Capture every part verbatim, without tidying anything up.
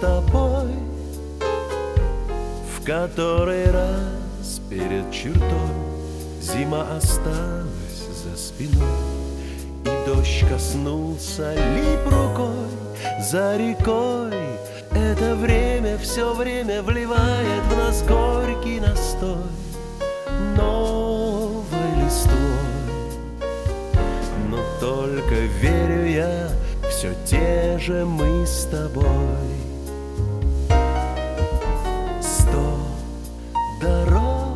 тобой в который раз перед чертой. Зима осталась за спиной, и дождь коснулся лип рукой. За рекой это время все время вливает в нас горький настой новой листвой. Но только верю я, все те же мы с тобой. Сто дорог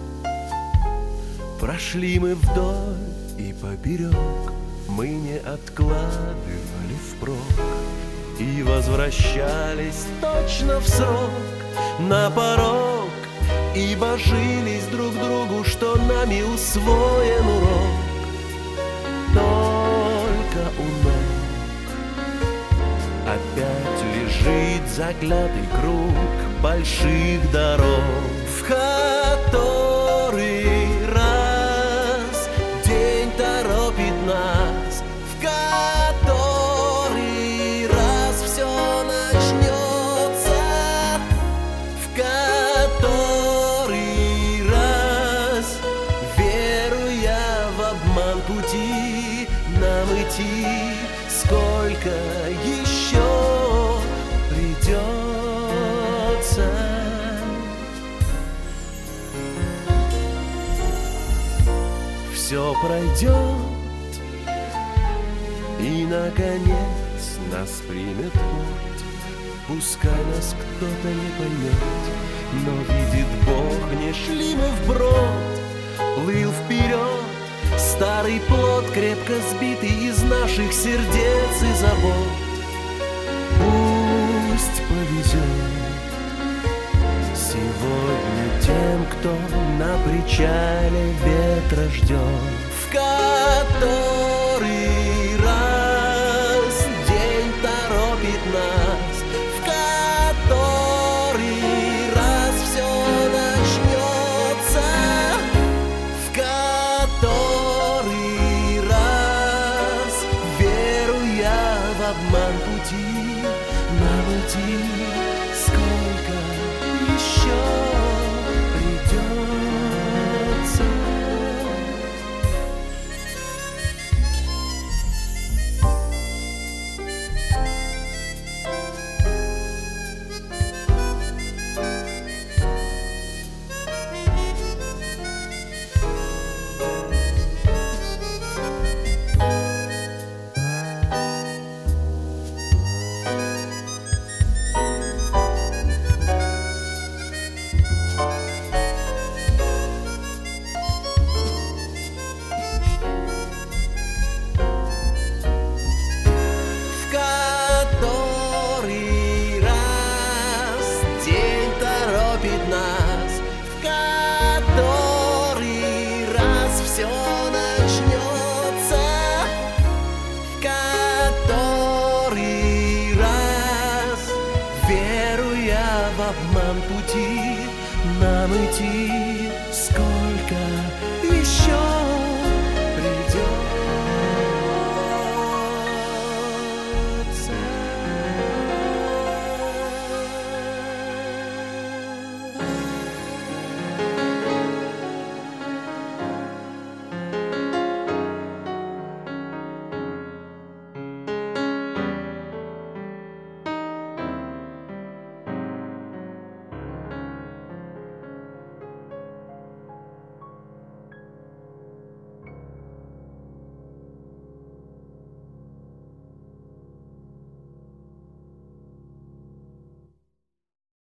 прошли мы вдоль и поперек, мы не откладывали впрок и возвращались точно в срок на порог, и божились друг другу, что нами усвоен урок только у ног. Опять лежит заклятый круг больших дорог, в который раз день торопит нас, в который раз все начнется, в который раз, веруя в обман пути, нам идти сколько еще придется. Все пройдет, и наконец нас примет путь. Пускай нас кто-то не поймет, но видит Бог, не шли мы вброд. Плыл вперед старый плод, крепко сбитый из наших сердец и забот. Пусть повезет сегодня тем, кто на причале ветра ждет, в который раз день торопит нас, в который раз все начнется, в который раз, веруя в обман пути, нам идти сколько еще придется. Обман пути нам идти